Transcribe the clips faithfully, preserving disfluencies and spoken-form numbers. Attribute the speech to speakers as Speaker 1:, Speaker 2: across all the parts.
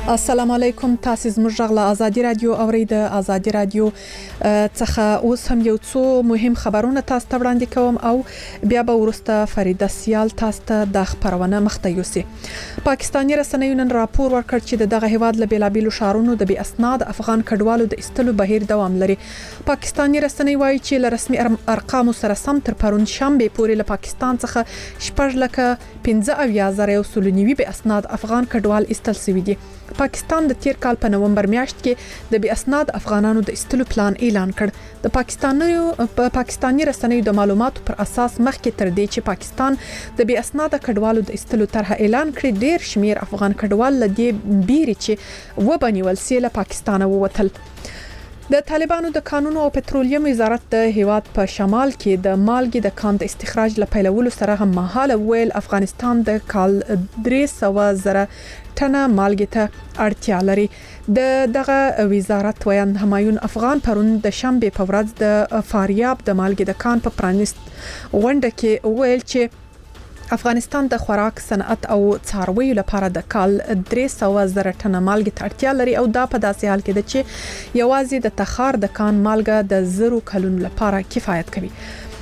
Speaker 1: السلام علیکم، تاسو زموږ غږ له ازادي رادیو اورید. ازادي رادیو څخه اوس هم یو څو مهم خبرونه تاسو ته وړاندې کوم او بیا به ورسته فریده سیال تاسو ته د خبرونه مخته یوسي. پاکستاني رسنیو نن راپور ورکړ چې دغه هیواد له بیلابیلو شهرونو د بي اسناد افغان کډوالو د استلو بهیر دوام لري. پاکستاني رسنۍ وایي چې له رسمي ارقامو سره سم تر پرون شنبه پورې له پاکستان څخه شپږ لکه پنځه اویا زره یو سل نوي بي اسناد افغان کډوال استل شوي دي. پاکستان د تیر کال په نومبر میاشت کې د بي اسناد افغانانو د استلو پلان اعلان کړ. د پاکستانیو په پاکستاني رسنیو د معلوماتو پر اساس مخکې تر دې چې پاکستان د بي اسناد کډوالو د استلو طرح اعلان کړی، ډیر شمیر افغان کډوال لدې بیري چې وبنیول سي له پاکستان ووتل. د طالبانو د قانونو او پټرولیم وزارت د هیواد په شمال کې د مالګې د کان د استخراج لپاره سره هم مهاله ویل افغانستان د کال درې سوه زره ټنه مالګې ته اړتیا لري. د دغه وزارت ویان همایون افغان پرون د شنبه په ورځ د فاریاب د مالګې د کان په پرانیست غونډه کې ویل چې افغانستان د خوراک صنعت او څارویو لپاره د کال درې سوه زره ټنه مالګې ته اړتیا لري او دا په داسې حال کې ده چې یوازې د تخار د کان مالګه د زرو کلونو لپاره کفایت کوي.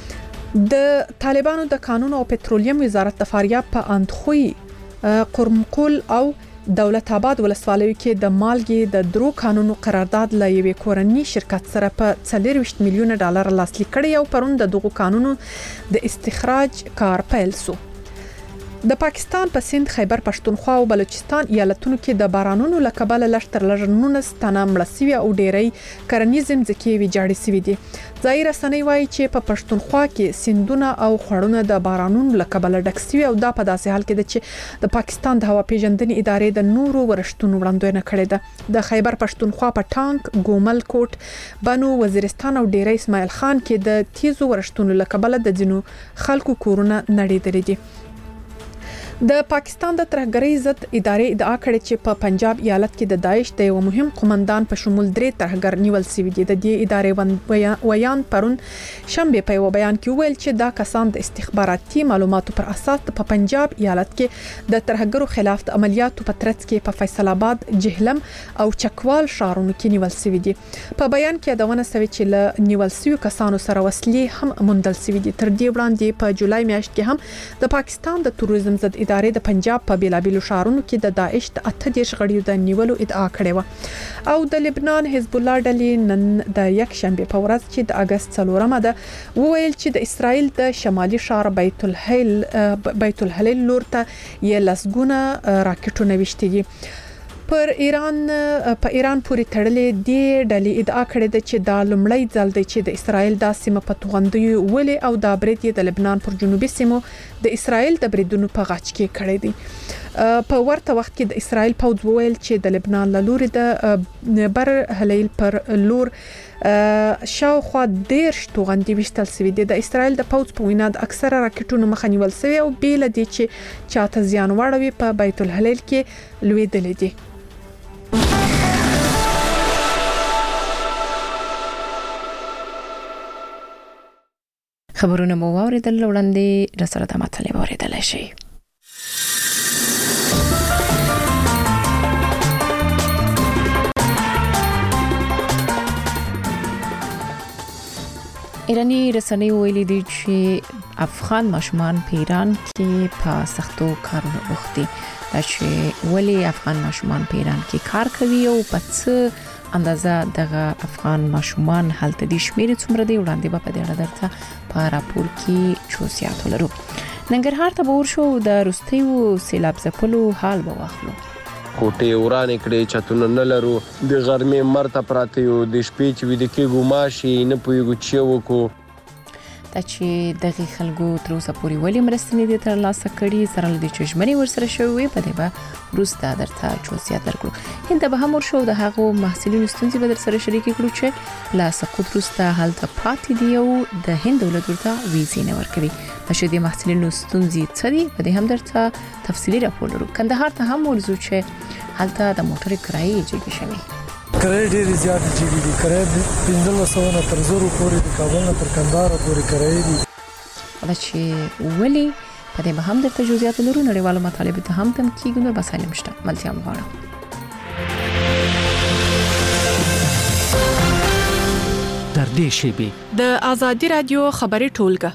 Speaker 1: د طالبانو د قانونو او پټرولیم وزارت د فاریاب په اندخوی، قرمقل او دولت آباد ولسوالیو کې د مالګې د درو قانونو قرارداد له یوې کورنۍ شرکت سره په څلور ویشت میلیونه ډالر لاسلیک کړي او پرون د دغو قانونو د استخراج کار پیل شو. د پاکستان په سند، خیبر پښتونخوا او بلوچستان ایالتونو کې د بارانونو له کبله لشتر لژنونه ستنه مړسوي او ډیری کرنیزم ځکه ویجاړې سوي دي. ځای رسنۍ وایي چې په پښتونخوا کې سندونه او خړونه د بارانونو له کبله ډک سوي او دا په داسې حال کې ده چې د پاکستان د هوا پیژندنې ادارې د نورو ورشتونو وړاندوینه کړې ده. د خیبر پښتونخوا په ټانک، ګومل کوټ، بنو وزیرستان او ډیری اسماعیل خان کې د تیزو ورشتونو له کبله د ځینو خلکو کورونه نړیدلي دي. د پاکستان د ترهګرۍ ضد ادارې ادعا کړې چې په پنجاب ایالت کې د داعش د یو مهم قومندان په شمول درې ترهګر نیول شوي دي. د دې ادارې ویان پرون شنبه په یو بیان کې ویل چې دا کسان د استخباراتي معلوماتو پر اساس په پنجاب ایالت کې د ترهګرو خلاف د عملیاتو په ترڅ کې په فیصل آباد، جهلم او چکوال ښارونو کې نیول شوي دي. په بیان کې یادونه شوې چې له نیول شوي کسانو سره وسلې هم موندل شوي دي. تر دې وړاندې په جولای میاشت کې هم د پاکستان د تروریزم ضد ادارې د پنجاب په بیلابیلو شهرونو کې د داعش د اته دیرش غړیو د نیولو ادعا کړې و. او د لبنان حزب الله ډلې نن د یک شنبه په ورځ چې د اگست څلورمه ده وویل چې د اسرائیل د شمالي ښار بیت الهیل بیت الهیل لور ته یې لسګونه راکټونه وشتي دي. پر ایران په ایران پورې تړلې دی ډلې ادعا کړې ده چې دا لومړی ځل دی چې د اسرائیل د سیمه په توغندیو ولې او د برید د لبنان پر جنوبي سیمو د اسرائیل د بریدونو په غاچ کې کړې دي. په ورته وخت کې د اسرائیل پوځ وویل چې د لبنان له لوري د بر هلیل پر لور شاوخوا دیرش توغندي وشتل شوي دي. د اسرائیل د پوځ په وینا د اکثره راکټونو مخه نیول شوی او بیل دي چې چاته زیان واړوي په بیت الهلیل کې لویدلې دي.
Speaker 2: خبرونه مو واوریدل، وړاندې رسره د مطلب واوریدل شي. ایرانی رسنیو ویلي دي چې افغان ماشومان په ایران کې په سختو کارونو بوخت دي. دا چې ولی افغان ماشومان په ایران کې کار کوي او په څه اندازه دغه افغان ماشومان هلته دي شمیرې څومره دی وړاندې به په دې اړه درته په راپور کې چوسیات ولرو. ننګرهار ته به ورشو، د وروستیو سیلاب ځپلو حال به واخلو.
Speaker 3: کوټې ورانې کړې، چتونه نه لرو، د غرمې مرته پراته یو، د شپې چې ویده کېږو ماشي نه پوهېږو چې وکړو.
Speaker 2: دا چې دغه خلکو تر اوسه پورې ولې مرستې نه دي ترلاسه کړي، سره له دې چې ژمنې ورسره شوې وي په دې به وروسته درته چوسیات درکړو. هند ته به هم ورشو، د هغو محصلینو ستونزې به درسره شریکې کړو چې له سقوط وروسته هلته پاتې دي او د هند دولت ورته ویزې نه ورکوي. د شدې محصلینو ستونزې څه دي په دې هم درته تفصیلي راپور لرو. کندهار ته هم ورځو چې هلته د موټر کرایې جګې شوي.
Speaker 4: کرایې ډېرې زیاتې جګې دي. کرایې پنځلس سوه نه تر زرو پورې د کابل نه تر کندهار پورې کرایې دي.
Speaker 2: دا چې ولې په دې به هم درته جزئیات لرو. نړیوالو مطالبو ته هم تم کېږو. نور بسالم شته ملتیا مغواړم.
Speaker 5: نږدې شیبې
Speaker 1: د ازادي رادیو خبري ټولګه.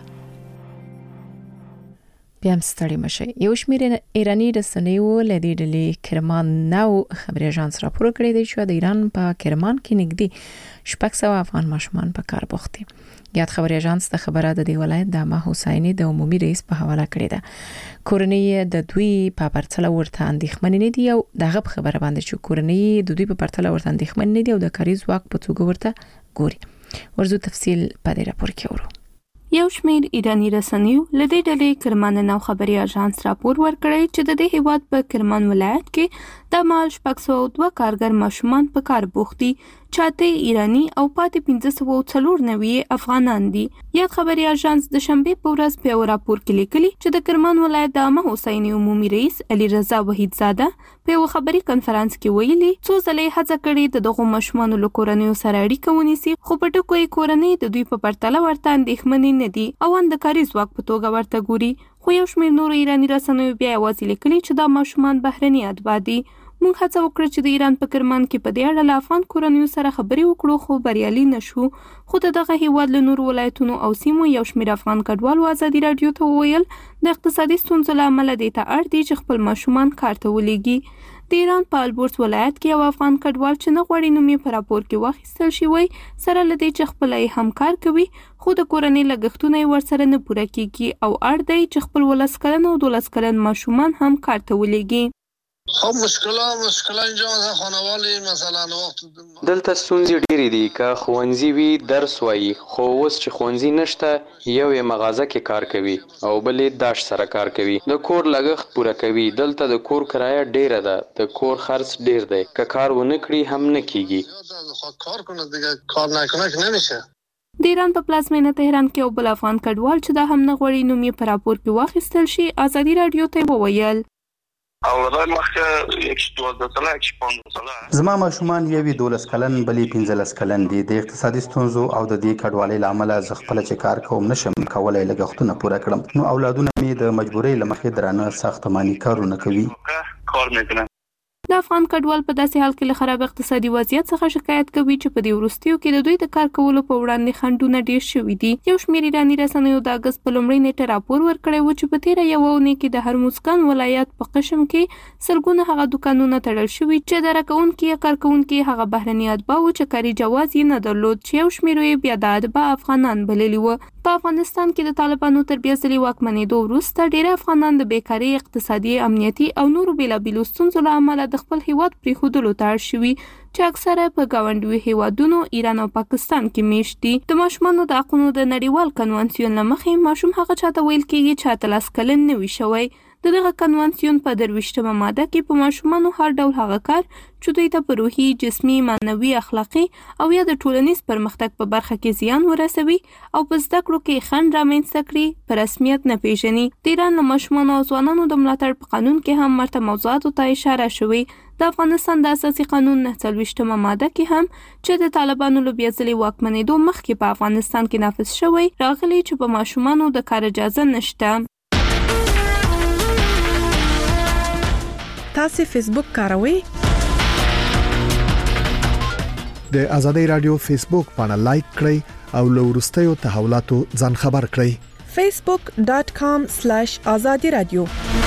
Speaker 2: بیا هم ستړي مشي. یو شمېر ایرانی رسنیو له دې ډلې کرمان نو خبري اژانس راپور کړی دی چې د ایران په کرمان کې نږدې شپږ سوه افغان ماشومان په کار بوخت دي. یاد خبري اژانس د خبره د دی ولایت د ما حسیني د عمومي رئیس په حواله کړی ده. کورنۍ د دوی په پرتله ورته اندېښمن نه دي او دغه خبره باندې چې کورنۍ د دوی په پرتله ورته اندېښمن نه دي او د کاري ځواک په توګه ورته ګوري. ورزو تفصیل په دې راپور کې ورو.
Speaker 6: یو شمېر ایرانی رسنیو له دې ډلې کرمان نو خبري اژانس راپور ورکړی چې د دې هیواد په کرمان ولایت کې د مال شپږ سوه دوه کارګر ماشومان په کار بوخت دي، چاته ایرانی او پاتې پنځه سوه څلور نوي افغانان دي. یاد خبري اژانس د شنبه په ورځ په راپور کې لیکلي چې د کرمان ولایت د ما حسیني عمومي رئیس علي رضا وحید زاده په یو خبري کانفرنس کې ویلي څو ځلې هڅه کړې د دغه ماشومان له کورنیو سره اړیکه ونیسي، خو په ټکو یې کورنۍ د دوی په پرتله ورته اندېښمنې نه دي او ان د کاري ځواک په توګه ورته ګوري. خو یو شمېر نور ایرانی رسنیو بیا یوازې لیکلي چې دا ماشومان بهرني اتباع دي. موږ هڅه وکړه چې د ایران په کرمان کې په دې اړه له افغان کورنیو سره خبرې وکړو، خو بریالي نشو. خو د دغه هیواد له نورو ولایتونو او سیمو یو شمېر افغان کډوالو ازادي رادیو ته وویل د اقتصادي ستونزو له امله دې ته اړ دي چې خپل ماشومان کار ته ولېږي. د ایران په البورس ولایت کې یو افغان کډوال چې نه غواړي نوم یې په راپور کې واخیستل شي وایي سره له دې چې خپله یې هم کار کوي، خو د کورنۍ لګښتونه یې ورسره نه پوره کیږي او اړ دی چې خپل ولس کلن او دولس کلن ماشومان هم کار ته ولېږي.
Speaker 3: خب مشکلا مشکلا اینجا مثلا خانوالی مثلا وقت
Speaker 7: دلته ستونزې ډېرې دي که ښوونځي وي درس وایي، خو اوس چې ښوونځي نشته یو یې مغازه کې کار کوي او بل یې داش سره کار کوي، د کور لګښت پوره کوي. دلته د کور کرایه ډېره ده، د کور خرڅ ډېر دی، که کار ونه کړي هم نه کیږي.
Speaker 3: کار کنه دیگه کار نکنه که نمیشه.
Speaker 6: د ایران په پلازمینه تهران کې یو بل افغان کډوال چې دا هم نه غواړي نوم یې په راپور کې واخیستل شي ازادي رادیو ته وویل
Speaker 8: زما ماشومان یوې دولس کلن بلې پنځلس کلن دي. د اقتصادي ستونزو او د دې کډوالۍ له امله زه خپله چې کار کوم نشم کولی لګښتونه پوره کړم، نو اولادونه مې د مجبورۍ له مخې درانه ساختماني کارونه کوي.
Speaker 6: د افغان کډوال په داسې حال کې له خراب اقتصادي وضعیت څخه شکایت کوي چې په دې وروستیو کې د دوی د کار کولو په وړاندې خنډونه ډېر شوي دي. یو شمېر ایراني رسنیو د اګست په لومړۍ نیټه راپور ورکړی و چې په تېره یوه اونۍ کې د هرمزګان ولایت په قشم کې سلګونه هغه دوکانونه تړل شوي چې اداره کوونکي یا کارکوونکي هغه بهرني اتباع وو چې کاري جواز یې نه درلود، چې یو شمېر یې بیا د اتباع افغانان بللي وو. په افغانستان کې د طالبانو تر بیا ځلې واکمنېدو وروسته ډېر افغانان د بیکارۍ، اقتصادي، امنیتي او نورو بېلابېلو ستونزو له امله د خپل هیواد پرېښودلو ته اړ شوي چې اکثره په ګاونډیو هیوادونو ایران او پاکستان کې میشت دي. د ماشومانو د حقونو د نړیوال کنوانسیون له مخې ماشوم هغه چاته ویل کېږي چې اتلس کلن نه وي شوی. د دغه کنوانسیون په درویشتمه ماده کې په ماشومانو هر ډول هغه کار چې دوی ته په روحي، جسمي، معنوي، اخلاقي او یا د ټولنیز پرمختګ په برخه کې زیان ورسوي او په زده کړو کې خنډ رامنځته کړي په رسمیت نه پیژني. د ایران له ماشومانو او ځوانانو د ملاتړ په قانون کې هم مرته موضوعاتو ته اشاره شوې. د افغانستان د اساسي قانون نهه څلوېښتمه ماده کې هم چې د طالبانو له بیا ځلې واکمنېدو مخکې په افغانستان کې نافذ شوی راغلی چې په ماشومانو د کار اجازه نشته.
Speaker 1: تاسو فیسبوک کاروئ؟
Speaker 9: د ازادي رادیو فیسبوک باندې لایک کړئ او له وروستیو تحولاتو ځان خبر کړئ.
Speaker 1: facebook dot com slash azadi radio.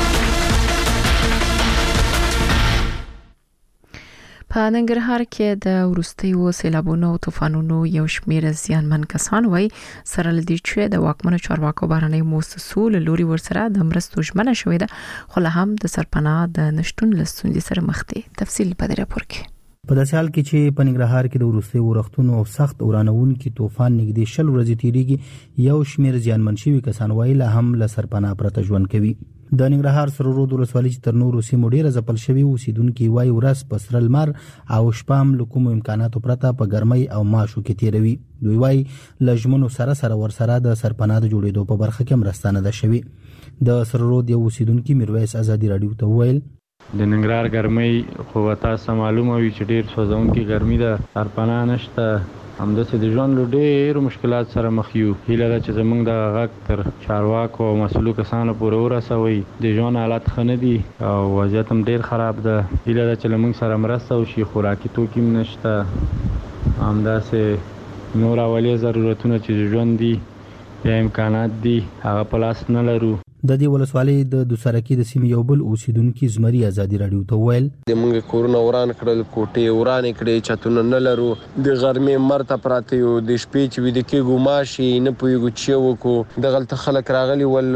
Speaker 2: په ننګرهار کې د وروستیو سیلابونو او طوفانونو یو شمېر زیانمن کسان وایي سره لدی چې د واکمنو چارواکو بهرنۍ موسسو له لوري ورسره د مرستو ژمنه شوې ده، خو لا هم د سرپناه د نشټون له ستونزې سره مخ دي. تفصیل په دې راپور کې.
Speaker 10: په داسې حال کې چې په ننګرهار کې د وروستي ورښتونو او سخت ورانوونکي طوفان نږدې شل ورځې تیریږي، یو شمېر زیانمن شوي کسان وایي لا هم له سرپناه پرته ژوند کوي. د ننګرهار سرورود ولسوالۍ چې تر نورو سیمو ډیره ځپل شوي اوسیدونکي وایي ورځ په سره لمر او شپه هم له کومو امکاناتو پرته په ګرمۍ او ماشو کې تیروي. دوی وایي له ژمنو سره سره ورسره د سرپناه د جوړېدو په برخه کې مرسته نه ده شوې. د سرورود یو اوسیدونکي میرویس ازادي رادیو ته وویل
Speaker 11: د ننګرهار ګرمۍ خو تاسو معلومه وي چې ډیر سوځونکي ګرمي ده، سرپناه نشته، همداسې د ژوند له ډېرو مشکلات سره مخ یو. هیله ده چې زموږ د غږ تر چارواکو او مسؤلو کسانو پورې ورسوي. د ژوند حالت ښه نه دي او وضعیت هم ډېر خراب ده. هیله ده چې له موږ سره مرسته وشي. خوراکي توکي هم نشته، همداسې نور اولیه ضرورتونه چې ژوند دي یا امکانات دي هغه په لاس نه لرو.
Speaker 10: د دې ولسوالۍ د دوسرکی د سیمې یو بل اوسیدونکو زمري ازادي رادیو ته ویل
Speaker 3: د موږ کورونه وران کړل، کوټې وران کړې، چتونه نه لرو، د غرمې مرته پراته یو، د شپې چې ویده کېږو ماشي نه پوهېږو چې وکړو. دغلته خلک راغلي ول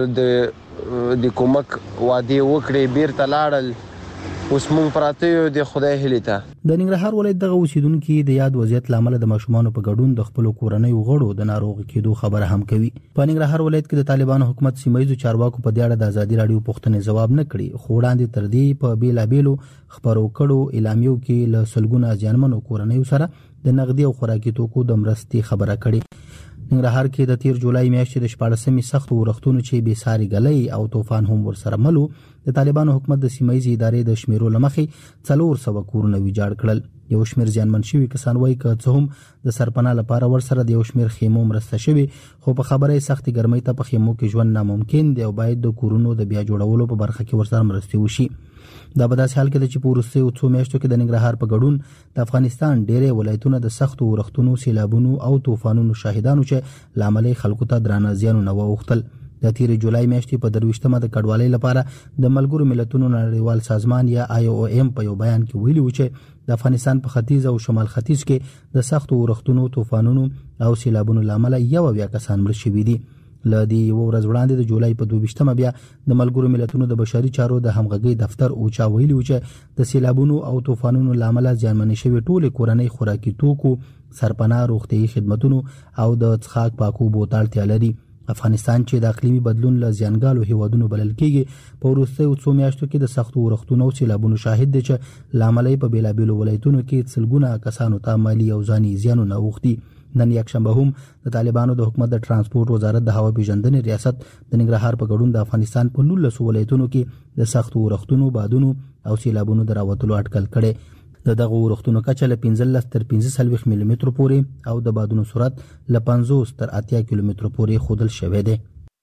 Speaker 3: د د کومک وعدې وکړې، بیرته لاړل، اوس مونږ پراته یو د خدای هیلې ته.
Speaker 10: د ننګرهار ولایت دغه اوسیدونکو د یاد وضعیت لامل د ماشومانو په ګډون د خپل کورنۍ غړو د ناروغ کېدو خبره هم کوي. په ننګرهار ولایت کې د طالبانو حکومت سیمایي چارواکو په دې اړه د ازادي رادیو پوښتنې جواب نه کړي، خو وړاندې تر دې په بیلابېلو خبرو کړو اعلامیو کې له سلګونو ځانمنو کورنۍ سره د نقدي او خوراکي توکو د مرستې خبره کړي. ننګرهار کې د تیر جولای میاشتې د شپاړسمې سخت ورښتونو چې بې ساري غلې او طوفان هم ورسره ملو د طالبانو حکومت د سیمایي ادارې د شمیرو لمخې څلور سوه کورونه ویجاړ کړل. یو شمیر ځانمن شوي کسان وایي که څه هم د سرپناه لپاره ورسره د یو شمیر خیمو مرسته شوي، خو په خبره سختي ګرمۍ ته په خیمو کې ژوند ناممکن دی او باید د کورونو د بیا جوړولو په برخه کې ورسره مرستې وشي. دا په داسې حال کې چې په وروستیو څو میاشتو کې د ننګرهار په ګډون د افغانستان ډېرې ولایتونه د سختو ورښتونو، سیلابونو او طوفانونو شاهدانو چې لامل خلکو ته درانه زیانونه واوښتل. د تیر جولای میاشتې په درویشتمه د کډوالۍ لپاره د ملګرو ملتونو نړیوال سازمان یا آی او ایم په یو بیان کې ویلي و چې د افغانستان په ختیځ او شمال ختیځ کې د سختو ورښتونو، طوفانونو او سیلابونو لامل یو بیا کسان مړه شوي دي. ل دې یو ورځ وړاندې د جولای په دوه بیا د ملګرو ملتونو د بشري چارو د همغږي دفتر اوچا ویلي و چې د سیلابونو او طوفانونو لامل ځانمنې شوي ټول کورنۍ خوراکي توکو، سرپناه، روغتيایي خدماتونو او د څښاک پاکو بوتل اړتیا لري. افغانستان چې د اقلیمي بدلون له زیانګالو هیوادونو بلل کېږي په وروستیو څو میاشتو کې د سختو ورښتونو او سیلابونو شاهد دی چې لامل په بیلابېلو ولایتونو کې سلګونه کسانو ته مالی او ځاني زیانونه اوښتي. نن یکشنبه هم د طالبانو د حکومت د ترانسپورت وزارت د هوا پیژندنې ریاست د ننګرهار په ګډون د افغانستان په نولسو ولایتونو کې د سختو ورښتونو، بادونو او سیلابونو د راوتلو اټکل کړي. د دغه ورښتونو کچه له پنځلس تر پنځه څلوېښت ملي مترو پورې او د بادونو سرعت له پنځوس تر اتیا کیلومترو پورې ښودل شوی دی.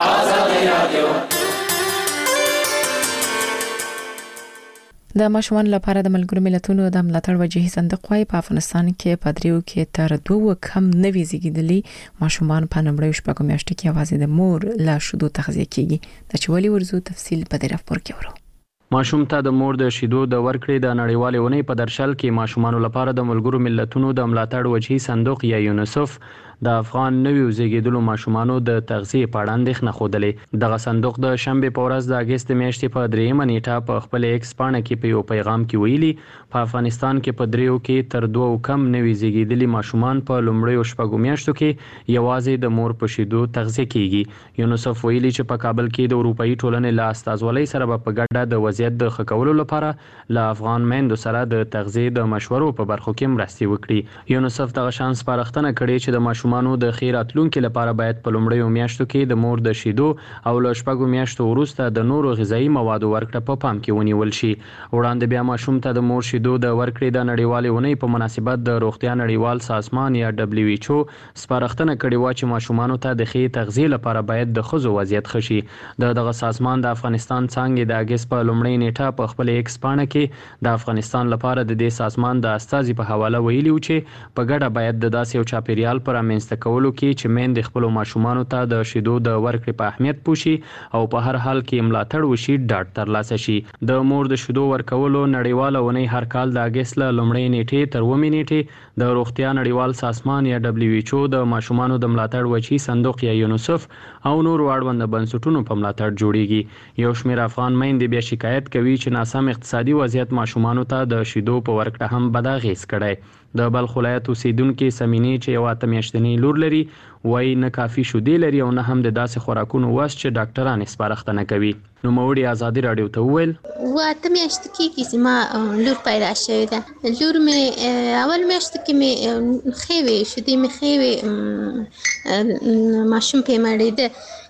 Speaker 2: د ماشومان لپاره د ملګرو ملتونو د ملاتړ وجهي صندوق وايي په افغانستان کې په دریو کې تر دوه کم نوي زیږیدلي ماشومان په نمبرې شپږو میاشتو کې یوازې د مور له شیدو تغذیه کیږي. د چولي ورزو تفصیل په دې راپور کې ورو.
Speaker 7: ماشوم ته د مور د شیدو د ورکړې د نړیوالې اونۍ په درشل کې ماشومانو لپاره د ملګرو ملتونو د ملاتړ وجهي صندوق یا یونیسف د افغان نویو زیږیدلو ماشومانو د تغذیه په اړه اندېښنه خوده. دغه صندوق د شنبه په ورځ د اگست میاشتې په دریمه نیټه په خپل ایکس پاڼه کې په یو پیغام کې ویلي په افغانستان کې په دریو کې تر دوه کم نوي زیږیدلي ماشومان په لومړیو شپږو میاشتو کې یوازې د مور په شیدو تغذیه کیږي. یونیسف ویلي چې په کابل کې د اروپאי ټولنې له استازولۍ سره په ګډه د وضعیت د ښه کولو لپاره له افغان میندو سره د تغذیه د مشورو په برخو کې مرستې وکړي. یونیسف دغه شان سپارښتنه کړې چې د ماشومانو د خیر راتلونکو لپاره باید په لومړیو میاشتو کې د مور د شیدو او له شپږو میاشتو وروسته د نورو غذایی موادو ورکړه په پام کې ونیول شي. وړاندې بیا ماشوم ته د مور شیدو د ورکړې د نړیوالې اونۍ په مناسبت د روغتیا نړیوال سازمان یا دبليو ایچ او سپارښتنه کړې و چې ماشومانو ته د ښې تغذیه لپاره باید د ښځو وضعیت ښه شي. د دغه سازمان د افغانستان څانګې د اگست په لومړۍ نیټه په خپل ایکس پاڼه کې د افغانستان لپاره د دې سازمان د استازي په حواله ویلي و چې په ګډه باید د داسې یو چاپیریال پر رامنځته کولو کې چې میندې خپل ماشومانو ته د شیدو د ورکړې په اهمیت پوښي او په هر حال کې ملاتړ وشي ډاډ ترلاسه شي. د مور د شیدو ورکولو نړیواله اونۍ هر کال د اگست له لومړۍ نیټې تر اوومې نیټې د روغتیا نړیوال سازمان یا دبليو ایچ او د ماشومانو د ملاتړ وجهي صندوق یا یونیسف او نور اړوند بنسټونو په ملاتړ جوړیږي. یو شمېر افغان میندې بیا شکایت کوي چې ناسم اقتصادي وضعیت ماشومانو ته د شیدو په ورکړه هم بد اغېز کړی. د بلخ ولایت اوسیدونکو سمینې چې یو اته میاشتنی لور لري وایي نه کافي شیدې لري او نه هم د داسې خوراکونو وس چې ډاکټران یې سپارښتنه کوي. نوموړي ازادي رادیو ته وویل
Speaker 5: و اته میاشتې کېږي چې ما لور پیدا شوې ده. لور مې اول میاشتو کې مې ښې وې، شیدې مې ښې وې، ماشوم پې مړېده.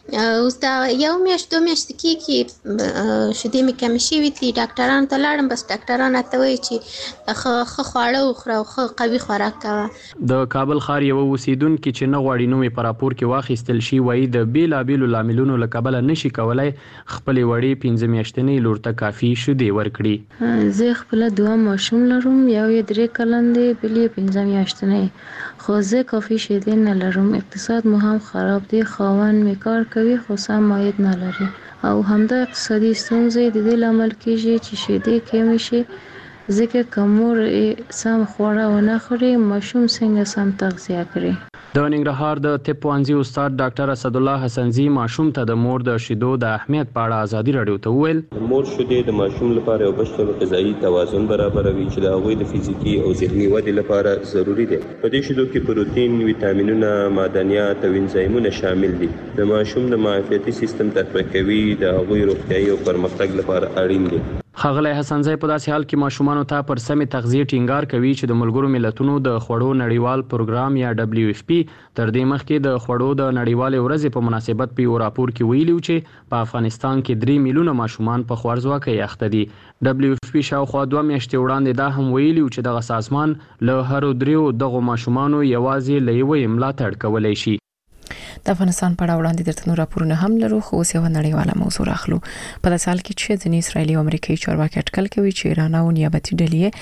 Speaker 5: اوس دا یو میاشت دوه میاشتې کېږي شیدې مې کمې شوي دي، ډاکټرانو ته لاړم، بس ډاکټران راته وایي چې ښه خواړه وخوره او ښه قوي خوراک کوه.
Speaker 7: د کابل ښار یوه اوسیدونکي چې نه غواړي نوم یې په راپور کې واخیستل شي وایي د بېلابېلو لاملونو له کبله نشي کولی خپلې وړې پنځه میاشتنۍ لور ته کافي شیدې ورکړي.
Speaker 12: زه خپله دوه ماشوم لرم، یو یې درې کلن دی، بل یې پنځه میاشتنۍ، خو زه کافي شیدې نه لرم. اقتصاد مو هم خراب دی، خاوند مې کار کوي خو سم عاید نه لري او همدا اقتصادي ستونزې د دې لامل کېږي چې شیدې کمې شي، ځکه که مور سم خواړه ونه خوري ماشوم څنګه سم تغذیه کړي.
Speaker 7: د ننګرهار د طب پوهنځي استاد ډاکټر اسدالله حسنزي ماشوم ته د مور د شیدو د اهمیت په اړه ازادي راډیو ته وویل.
Speaker 13: مور شیدې د ماشوم لپاره یو بشپړ غذایي توازن برابروي چې د هغوی د فزیکي او ذهني ودې لپاره ضروری دی. په دې شیدو کې پروتین، ویټامینونه، معدنیات او انزایمونه شامل دي. د ماشوم د معافیتي سیستم تقویه کوي، د هغوی روغتیايي او پرمختګ لپاره اړین دي.
Speaker 7: ښاغلی حسنزی په داسې حال کې ماشومانو ته پر سمې تغذیې ټینګار کوي چې د ملګرو ملتونو د خوړو نړیوال پروګرام یا ډبلیو اف پی تر دې مخکې د خوړو د نړیوالې ورځې په مناسبت په یو راپور کې ویلي چې په افغانستان کې درې میلیونه ماشومان په خوارځواکۍ اخته دي. ډبلیو اف پی شاوخوا دوه میاشتې وړاندې دا هم ویلي چې دغه سازمان له هرو دریو دغو ماشومانو یوازې له یوې ملاتړ کولی شي.
Speaker 2: د افغانستان په اړه وړاندې درته نور راپورونه هم لرو، خو اوس یو نړیواله موضوع راخلو. په داسې حال کې چې ځینې اسرایلي او امریکایي چارواکي اټکل کوي چې ایران او نیابتي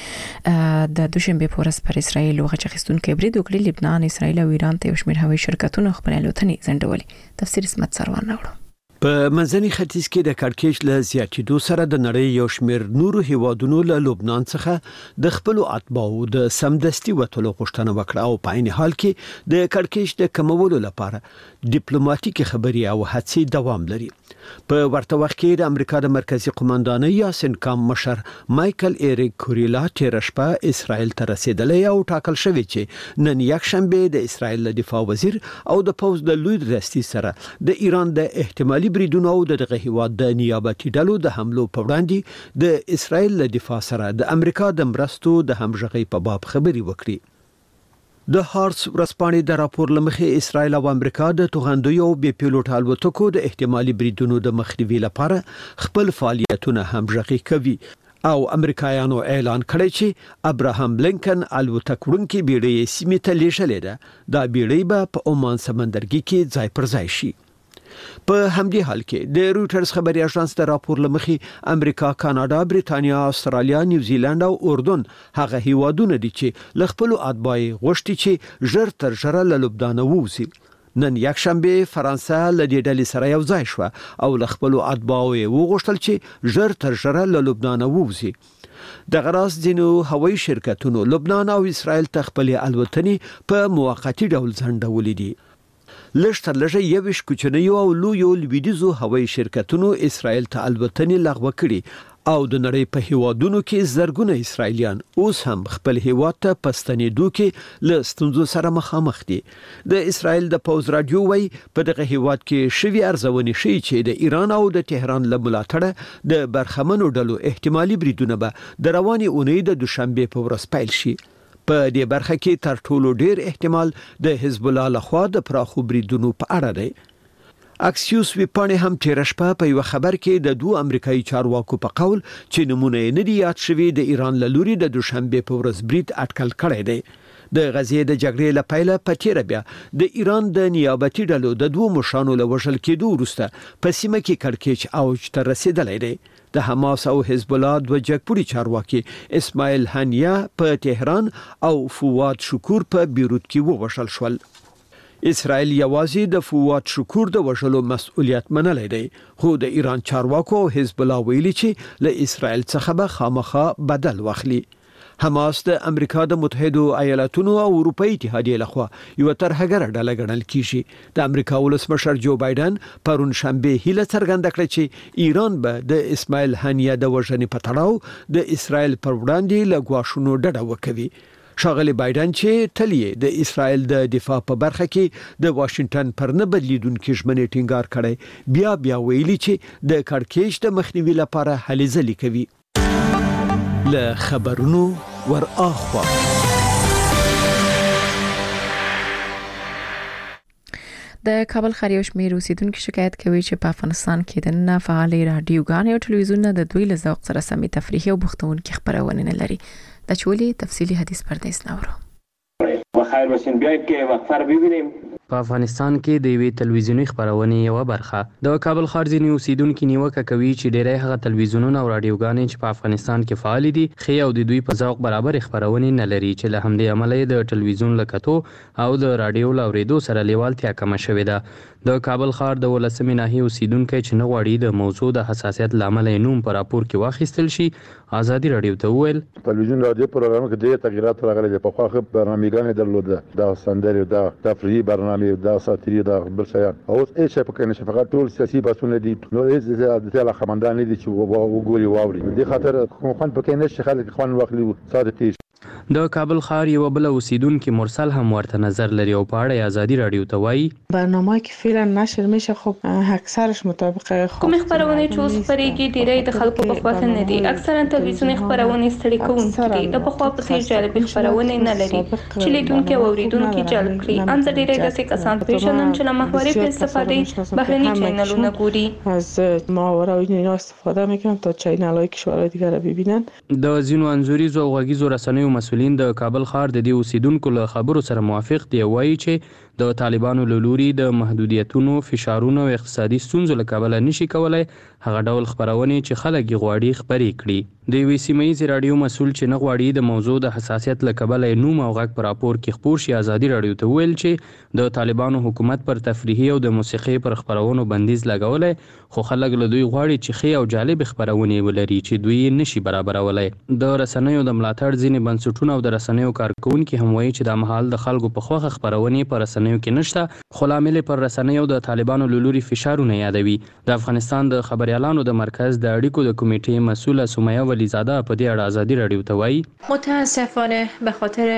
Speaker 2: ډلې د دوشنبه په ورځ پر اسرایل غچ اخیستونکي برید وکړي. لبنان، اسرایل او ایران ته یو شمېر هوایي شرکتونه خپل الوتنې ځنډولې. تفسیر اسمت سروان راوړو.
Speaker 14: په منځني ختیځ کې د کړکېچ له زیاتېدو سره د نړۍ یو شمېر نورو هیوادونو له لبنان څخه د خپل اتباعو د سمدستي وټلو غوښتنه وکړه او په عین حال کې د کړکېچ د کمولو لپاره ډیپلوماټیک خبرې او هڅې دوام لري. په ورته وخت کې د امریکا د مرکزی قوماندانۍ یا سنکام مشر مايكل ایریک کوریلا تیر شپه اسرائیل ته رسیدلی او ټاکل شوی چې نن یک شنبه د اسرائیل دفاع وزیر او د پوز د لوی رئیس سره د ایران د احتمالي بریدونو او دغه هیواد د نیابتي ډلو د حملو په وړاندې د اسرائیل له دفاع سره د امریکا د مرستو د همغږي په باب خبري وکړي. د هارتس ورځپاڼې د راپور لمخې اسرائیل او امریکا د توغندیو او بې پیلوټ الوتکو د احتمالي بریدونو د مخنیوي لپاره خپل فعالیتونه همغږي کوي او امریکایانو اعلان کړی چې ابراهام لینکن الوتکوونکي بیړۍ سیمې ته لیږلې ده. دا بیړۍ به په عمان سمندرګي کې ځای پر ځای شي. په همدې حال کې د رويټرز خبري اژانس د راپور لمخې امریکا، کاناډا، بریتانیا، استرالیا، نیوزیلند او اردن هغه هیوادونه دي چې ل خپل اتباعي غوښتي چې ژر تر ژره له لبنان ووځي. نن یک شنبه فرانسه له دې ډلې سره یو ځای شو او ل خپل اتباعو وغوښتل چې ژر تر ژره له لبنان ووځي. د غراس دینو هوایي شرکتونو لبنان او اسرائیل ته خپل الوتنې په موقتی ډول ځنډولې دي. لږ تر لږه یوش کوچنیو او لویو لویدیزو هوایي شرکتونو اسرائیل ته الوتنې لغوه کړي او د نړۍ په هیوادونو کې زرګونه اسرایلیان اوس هم خپل هیواد ته پستنېدو کې له ستونزو سره مخامخ دي. د اسرائیل د پوز رادیو وایي په دغه هیواد کې شوی ارزونې شي چې د ایران او د تهران له ملاتړه د برخمنو ډلو احتمالي بریدونه به د رواني اونۍ د دوشنبه په ورځ پیل شي. په دې برخه کې تر ټولو ډیر احتمال د حزب الله لخوا د پراخو بریدونو په اړه دی. اکسیوس ویپانې هم تیر شپه په یو خبر کې د دوه امریکایي چارواکو په قول چې نمونه نه دی یاد شوی د ایران له لوري د دوشنبه په ورځ برید اټکل کړی دی. د غزې د جګړې له پیله په تیر بیا د ایران د نیابتي ډلو د دوه مشرانو له وژل کېدو وروسته په سیمه کې کړکېچ اوج ته رسیدلی دی. د حماس او حزب الله د جګپوري چارواکي اسماعیل هنیا په تهران او فواد شکور په بیروت کې ووژل شول. اسرائیل یوازې د فواد شکور د وژلو مسؤلیت منلی دی، خو د ایران چارواکو او حزب الله ویلي چې له اسرائیل څخه به خامخا بدل واخلي. حماس د امریکا د متحده ایالاتونو او اروپאי اتحادیې لخوا یو ترهګر ډله ګڼل کیږي. د امریکا ولسمشر جو بایدن پرون شنبه هیله څرګنده کړه چې ایران به د اسماعیل هنیه د وژنې په تړاو د اسرائیل پر وړاندې له ګواښونو ډډه وکوي. شاغلی بایدن چې تلیه د اسرائیل د دفاع په برخه کې د واشنگټن پر نه بدلیدونکو ژمنې ټینګار کړي، بیا بیا ویلي چې د کړکېچ د مخنیوي لپاره هلې ځلې کوي. له خبرونو ور اخوا
Speaker 2: د کابل ښار یو شمېر اوسیدونکو شکایت کوي چې په افغانستان کې د نه فعال رادیوګانې او ټلویزیونونه د دوی له ذوق سره سمې تفریحي او بوختونکي خبرونه نه لري. د چولي تفصیلی حدیث پردیس نورو
Speaker 15: بخیر باشین. بیا کې وقفه رو ببینیم.
Speaker 7: په افغانستان کې د وی تلویزیونی خبرونه یو برخه د کابل ښار ځینې اوسیدونکو نیوکه کوي چې ډېری هغه تلویزیونونه او رادیوګانې چې په افغانستان کې فعال دي خي او د دوی په ذوق برابر خبرونه نه لري چې له همدې عمله د تلویزیون لکتو او د رادیو لوریدو سره لیوالتیا کم شوې ده. د کابل ښار د ولسمې ناحیې اوسیدونکو چې نه غواړي د موضوع د حساسیت لامل نوم پر راپور کې واخیستل شي ازادي رادیو ته وویل
Speaker 16: تلویزیون رادیو پروګرام کې ډېر تغیرات راغلي په خو خو برنامه‌ګانې درلوده د سندري د تفریحي برنامه د ساتيري د بل شيان او ايش په کې نشه فقط ټول سیاسي بحثونه دي نو هیڅ د تل خمندان دي چې وګوري واوري د خاطر خو په کې نشه خلک خوان واخلي صادقي.
Speaker 7: د کابل ښار یو بل اوسیدونکو مرسل هم ورته نظر لري او په اړه ازادي رادیو ته وایي
Speaker 17: برنامه‌ای که فعلا نشر میشه خب اکثرش مطابق
Speaker 6: کوم خبرونه چې اوس خبرېږي ډیری د خلکو په خواته نه دي. اکثرا تلویزیوني خبرونه ستړي کوونکي دي. د پخوا په څیر جالب خبرونه نه لري چې لیدونکو او اوریدونکو جلب کړي. ام د ډیری داسې کسان پیژنم چې له محوري په استفاده بهرني چینلونه ګوري.
Speaker 17: از محور او اینا استفاده میکنن تا چینل‌های کشورهای دیگر رو ببینن.
Speaker 7: د زینو انزوریزو او غږیزو رسنیو مسولین د کابل ښار د دې اوسیدونکو له خبرو سره موافق دي. وایي چې د طالبانو له لوري د محدودیتونو فشارونو او اقتصادي ستونزو له کبله نشي کولای هغه ډول خبرونه چې خلک غواړي خبرې کړي. د وی سی مې رادیو مسول چې نه غواړي د موضوع د حساسیت له کبله نوم او غږ پر راپور کې خبر شي ازادي رادیو ته ویل چې د طالبانو حکومت پر تفریحي او د موسیقي پر خبرونو بندیز لګولای خو خلک له دوی غواړي چې خي او جالب خبرونه ولري چې دوی نشي برابرولای. د رسنیو د ملاتړ ځینې بنسټونه او د رسنیو کارکونکو هم وایي چې د محل د خلکو په خوخه خبرونه پر رسنیو کې نشته خو لامل پر رسنیو د طالبانو له لوري فشارونه یادوي. د افغانستان د خبريالانو د مرکز د اړیکو د کمیټې مسؤله سمیه ولیزاده په دې اړه ازادي رادیو ته وایي
Speaker 18: متاسفانه به خاطر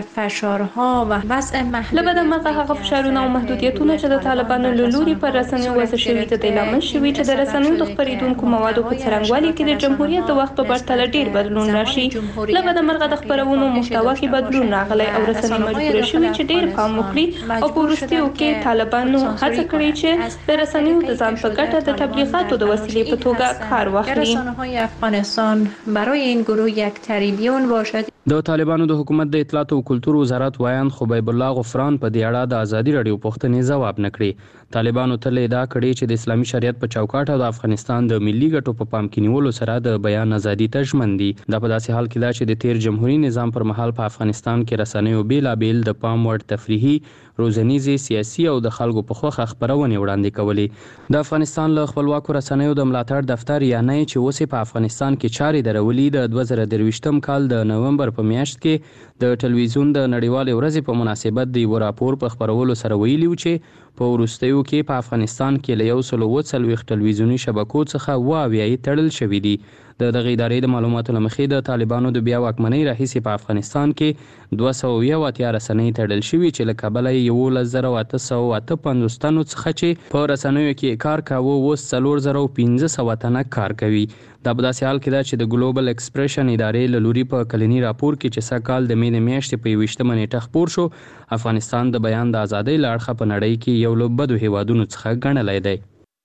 Speaker 18: فشارها و وضع محدود
Speaker 6: لبد مرغه هغه فشارونه او محدودیتونه چې د طالبانو له لوري پر رسنیو وضع شوي د لامل شوي چې د رسنیو د خبرېدونکو موادو په څرنګوالي کې د جمهوریت د وخت په پرتله ډیر بدلون راشي. لبد مرغه د خبرونو محتوا کې بدلون راغلی او رسنۍ مجبور شوي چې ډیر پام وکړي او په وروستیو کې طالبانو هڅه کړې چې د رسنیو د ځان په ګټه د تبلیغاتو د وسیلې په توګه کار واخلي.
Speaker 18: رسانه‌های افغانستان برای این گروه یک تریلیون باشد.
Speaker 7: د طالبانو د حکومت د اطلاعات او کلتور وزارت وایان خبیب الله غفران په دې اړه د ازادي رادیو پوښتنې ځواب نکړي. طالبانو تل ادعا کړې چې د اسلامي شریعت په چوکاټ او د افغانستان د ملي ګټو په پام کې نیولو سره د بیان ازادي ته ژمن دي. دا په داسې حال کې ده چې د تیر جمهوریت نظام پر مهال په افغانستان کې رسنیو بیلابیل د پام وړ تفریحي روزنیزي سیاسي او د خلکو په خوخه خبرونه وړاندې کولې. د افغانستان له خپلواکو رسنیو د ملاتړ دفتر یا نه چې اوسې په افغانستان کې چارې درولې د دوه زره درویشتم کال د نومبر په میاشت کې د ټلویزیون د نړیوالې ورځې په مناسبت د یو راپور په خبرولو سره ویلي و چې په وروستیو کې په افغانستان کې له یو سل او څلوېښت ټلویزیوني شبکو څخه اوه اویا تړل شوي دي. د دغه ادارې د معلوماتو له مخې د طالبانو د بیا واکمنۍ راهیسې په افغانستان کې دوه سوه اویا اتیا رسنۍ تړل شوي چې له کبله یې یولس زره اته سوه اته پنځوس تنو څخه چې په رسنیو کې کار کاوه اوس څلور زره پنځه سوه تنه کار کوي. دا په داسې حال کې ده چې د ګلوبل ایکسپریشن ادارې له لوري په کلني راپور کې چې سږ کال د مې د میاشتې په یوویشتمه نیټه خپور شو افغانستان د بیان د ازادۍ له اړخه په نړۍ کې یو له بدو هیوادونو څخه ګڼلی دی.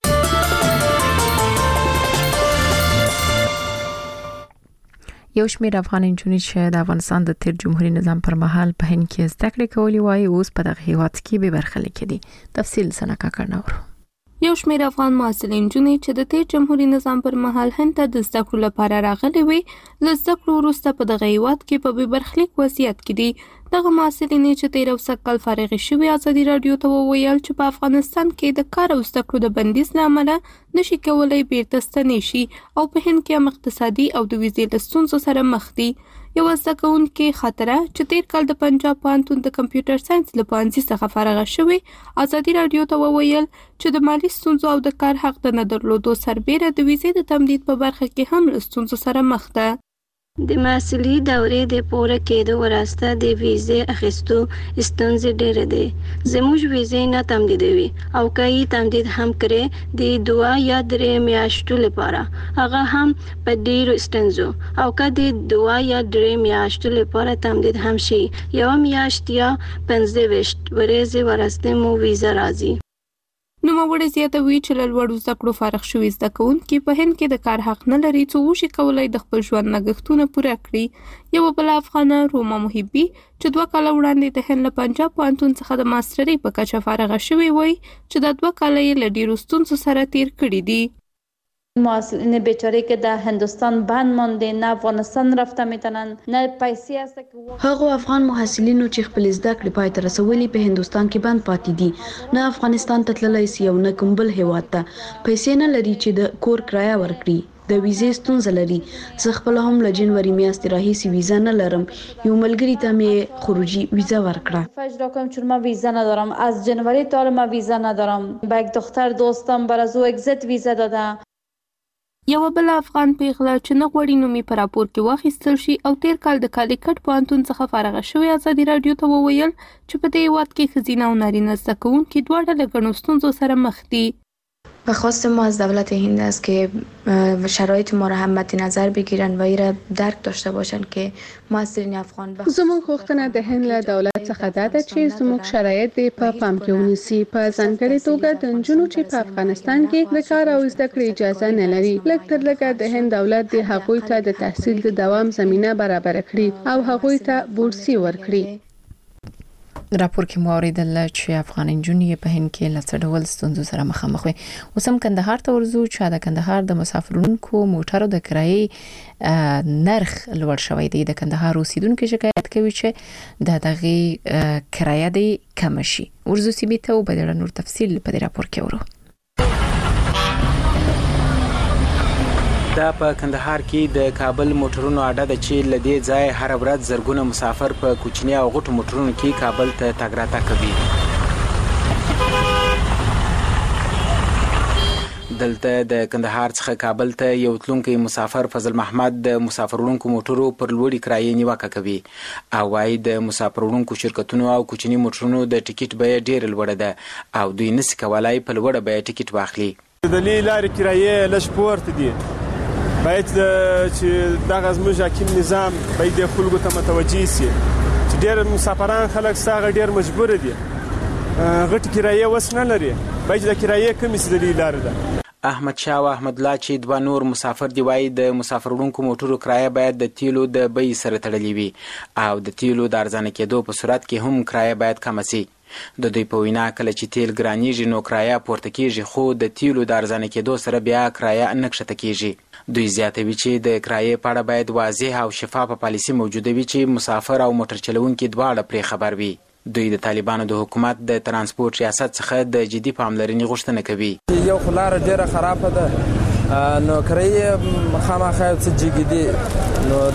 Speaker 2: یو شمېر افغان نجونې چې د افغانستان د تیر جمهوریت نظام پر مهال په هند کې زده کړې کولې وایي اوس په دغه هیواد کې به برخلیک دي. تفصیل سنکا کړنور
Speaker 6: یو شمېر افغان محصلین نجونې چې د تیر جمهوریت نظام پر مهال هند ته د زده کړو لپاره راغلي وي له زده کړو وروسته په دغه هیواد کې په بې برخلیک وضعیت کې دي. دغه محصلینې چې تیر او سږ کال فارغې شوي ازادي راډیو ته وویل چې په افغانستان کې د کار او زده کړو د بندیز له امله نشي کولی بیرته ستنې شي او په هند کې هم اقتصادي او د ویزې له ستونزو سره مخ دي. یو زده کوونکې خاطره چې تیر کال د پنجاب پوهنتون د کمپیوټر ساينس له پوهنځي څخه فارغه شوې ازادي راډیو ته وویل چې د مالي ستونزو او د کار حق د نه درلودو سربیره د ویزې د تمدید په برخه کې هم له ستونزو سره مخ ده.
Speaker 5: د محصلي دورې د پوره کېدو وروسته د ویزې اخیستو ستونزې ډېرې دي. زموږ ویزې نه تمدیدوي او که یې تمدید هم کړې د دوه یا درې میاشتو لپاره هغه هم په ډېرو ستونزو او که د دوه یا درې میاشتو لپاره تمدید هم شي یوه میاشت یا پنځه ویشت ورځې وروسته مو ویزه راځي.
Speaker 6: نوموړی زیاتوي چې له لوړو زده کړو فارغ شوي زده کوونکي په هند کې د کار حق نه لري څو وشي کولای د خپل ژوند لګښتونه پوره کړي. یوه بله افغانه روما محبي چې دوه کاله وړاندې د هند له پنجاب پوهنتون څخه د ماسټرۍ په کچه فارغه شوې وای چې دا دوه کاله یې له ډېرو ستونزو سره تیر کړي دي.
Speaker 19: محصلین بیچاره که در هندوستان بند مانده نه افغانستان رفته میتونن نه پیسې هست که
Speaker 20: هغه افغان محصلینو چې خپل زده کړې پای ته رسولي په هندوستان کې بند پاتې دي نه افغانستان ته تللی سي او نه کوم بل هیواد ته پیسې نه لري چې د کور کرایه ورکړي د ویزې ستونزه لري. زه خپل هم له جنوري میاشتې راهیسې ویزا نه لرم. یو ملګري ته مې خروجی ویزا ورکړه.
Speaker 19: فجر کنم چون من ویزا ندارم از جنوری تا حالا من ویزا ندارم. با یک دختر دوستم برای او اگزیت ویزا داده.
Speaker 6: یوه بل افغان پیغله چې نه غواړي نوم یې په راپور کې واخیستل شي او تیر کال د کالیکټ پوهنتون څخه فارغه شوې ازادي راډیو ته وویل چې په دې هیواد کې ښځینه او نارینه زده کوونکي دواړه له ګڼو ستونزو سره مخ دي.
Speaker 20: خواست ما از دولت هند است که شرایط ما را هم مد نظر بگیرن و ایره درک داشته باشن که محصلین افغان بخ
Speaker 21: زموږ غوښتنه د هند له دولت څخه دا ده چې زموږ شرایط د په پام کې ونیسي په ځانګړې توګه د نجونو چې په افغانستان کې د کار او زده کړې اجازه نه لري لږ تر لږه د هند دولت د هغوی ته د تحصیل د دوام زمینه برابر کړي او هغوی ته بورسي ورکړي.
Speaker 2: راپور کې مو اوریدل چې افغان نجونې په هند کې له څه ډول ستونزو سره مخامخ وي. اوس هم کندهار ته ورځو چې د کندهار د مسافرونکو موټرو د کرایې نرخ لوړ شوی دی. د کندهار اوسیدونکو شکایت کوي چې د دغه کرایه دی کم شي. ورځو سیمې ته وبدل نور تفصیل په دې راپور کې ورو.
Speaker 22: دا په کندهار کې د کابل موټرونو اډه د چې لدی ځای هر ورځ زرګونه مسافر په کوچني او غټو موټرونو کې کابل ته تګ راتګ کوي. دلته د کندهار څخه کابل ته یو تلونکي مسافر فضل محمد د مسافرونکو موټرو پر لوړی کرایې نیوکه کوي او وايي د مسافرونکو شرکتونو او کوچني موټرونو د ټیکټ بیه ډېر لوړه ده او دوی نس کولای په لوړه بیه ټیکټ واخلي.
Speaker 23: د لارې کرایې لږ پورته دي. باید چې دغه زموږ حاکم نظام باید د خلکو ته متوجه شي چې ډېر مسافران خلک ساغه ډېر مجبور دي غټ کرایه وس نه لري باید د کرایه کمی سدلی لار ده.
Speaker 22: احمد شاه او احمد الله چې دوه نور مسافر دی وای د مسافرونکو موټرو کرایه باید د تیلو د بیې سره تړلې وي او د تیلو د ارزانه کېدو په صورت کې هم کرایه باید کم شي. د دوی په وینا کله چې تیل ګرانیږي نو کرایه پورته کیږي خو د تیلو د ارزانه کېدو سره بیا کرایه نه کښته کیږي. دوی زیاتوي چې د کرایې په اړه باید واضح او شفافه پالیسي موجوده وي چې مسافر او موټر چلوونکي دواړه پرې خبر وي. دوی د طالبانو د حکومت د ترانسپورت ریاست څخه د جدي پاملرنې غوښتنه کوي.
Speaker 24: یو خلاره ډیره خرابه ده نو کرایې خامخا څه جګیدي نو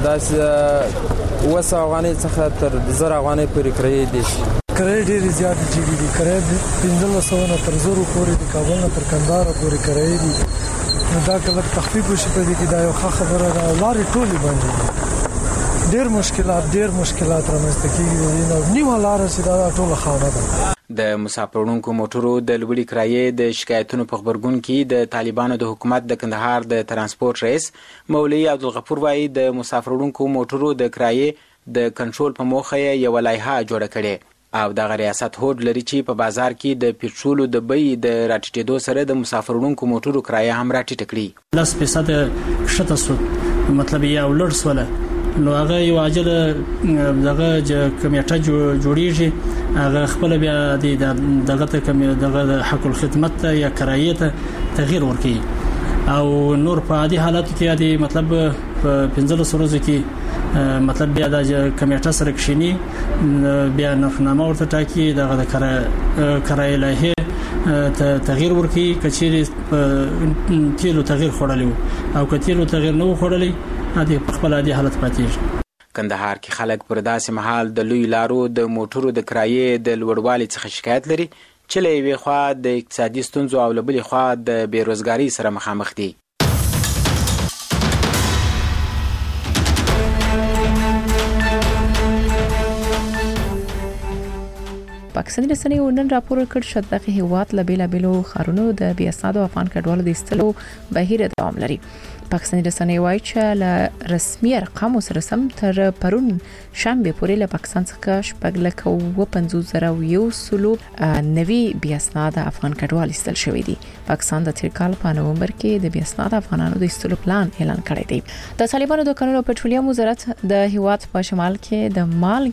Speaker 24: داسې وسه افغانۍ څخه تر زر افغانۍ پورې کرایې دي.
Speaker 4: کرایې ډېرې زیاتې جګې دي. کرایې پنځلس سوه نه تر زرو پورې د کابل نه تر کندهار پورې کرایې دي. نو دا کله تخفیف وشي په دې کې دا یو ښه خبره ده. لارې ټولې بندې دي. ډېر مشکلات ډېر مشکلات رامنځته کېږي نو نیمه لاره چې دا ټوله خاوره ده.
Speaker 22: د مسافرونکو موټرو د لوړې کرایې د شکایتونو په خبرګون کې د طالبانو د حکومت د کندهار د ترانسپورت رئیس مولوي عبدالغفور وايي د مسافرونکو موټرو د کرایې د کنټرول په موخه یو لایحه جوړه کړې او دغه ریاست هوډ لري چې په بازار کې د پېټرولو د بیې د راټیټېدو سره د مسافرونکو موټرو کرایه هم راټیټه کړي.
Speaker 25: لس فیصد کښته سو مطلب یې او لوړ سوله نو هغه یو عاجل دغه کمیټه جوړیږي هغه خپل بیا دغه ته کمی دغه حق الخدمت یا کرایې ته تغییر ورکړي او نور په عادي حالت کې عادي مطلب په پنځلس ورځو کې مطلب بیا د کمیټه سره کښینی بیا نرخنامه ورته ټاکي دغه د کرایې لایحه ته تغییر ورکړي کچېرې تیلو تغییر خوړلی او که تیلو تغییر نه و خوړلی عادي خپل عادي حالت پاتېږي.
Speaker 22: کندهار کې خلک پر داسې مهال د لوی لارو د موټرو د کرایې د لوړوالي څخه شکایت لري چې له یوې خوا د اقتصادي ستونزو او له بلې خوا د بېروزګارۍ سره مخامخ دي.
Speaker 2: پاکستاني رسنیو نن راپور کړ چې دغه هیواد له بیلابیلو خارونو د بیا اسنادو افغان کډوالو د استلو بهیر دوام لري. پاکستاني رسنۍ وايي چې له رسمي ارقامو سره سم تر پرون شنبه پورې له پاکستان څخه شپږ لک او پنځوس زره یو سلو نوي بیا اسناد افغان کډوال ایستل شوې دي. پاکستان د تیر کال په نومبر کې د بیا اسناد افغانانو د ایستلو پلان اعلان کړی دی. د طالبانو د قانون او پټرولیم وزارت د هیواد په شمال کې د مالګې